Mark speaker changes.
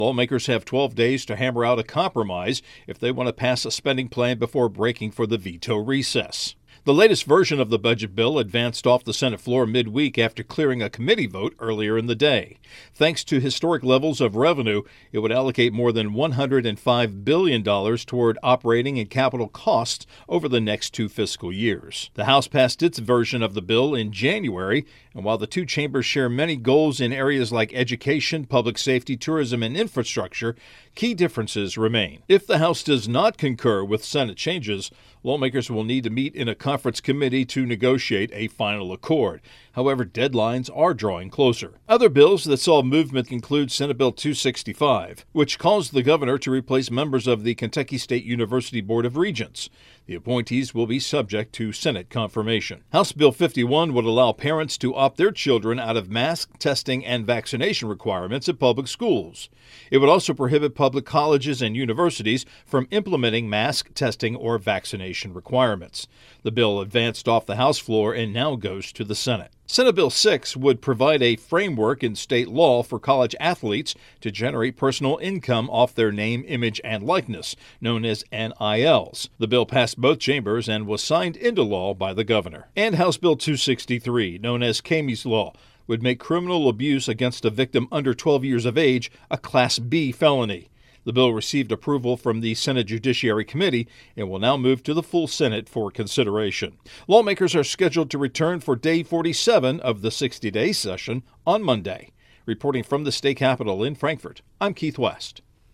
Speaker 1: Lawmakers have 12 days to hammer out a compromise if they want to pass a spending plan before breaking for the veto recess. The latest version of the budget bill advanced off the Senate floor midweek after clearing a committee vote earlier in the day. Thanks to historic levels of revenue, it would allocate more than $105 billion toward operating and capital costs over the next 2 fiscal years. The House passed its version of the bill in January, and while the two chambers share many goals in areas like education, public safety, tourism, and infrastructure, key differences remain. If the House does not concur with Senate changes, lawmakers will need to meet in a conference committee to negotiate a final accord. However, deadlines are drawing closer. Other bills that saw movement include Senate Bill 265, which calls the governor to replace members of the Kentucky State University Board of Regents. The appointees will be subject to Senate confirmation. House Bill 51 would allow parents to opt their children out of mask, testing, and vaccination requirements at public schools. It would also prohibit public colleges and universities from implementing mask, testing, or vaccination requirements. The bill advanced off the House floor and now goes to the Senate. Senate Bill 6 would provide a framework in state law for college athletes to generate personal income off their name, image, and likeness, known as NILs. The bill passed both chambers and was signed into law by the governor. And House Bill 263, known as Kamey's Law, would make criminal abuse against a victim under 12 years of age a Class B felony. The bill received approval from the Senate Judiciary Committee and will now move to the full Senate for consideration. Lawmakers are scheduled to return for Day 47 of the 60-day session on Monday. Reporting from the state capitol in Frankfort, I'm Keith West.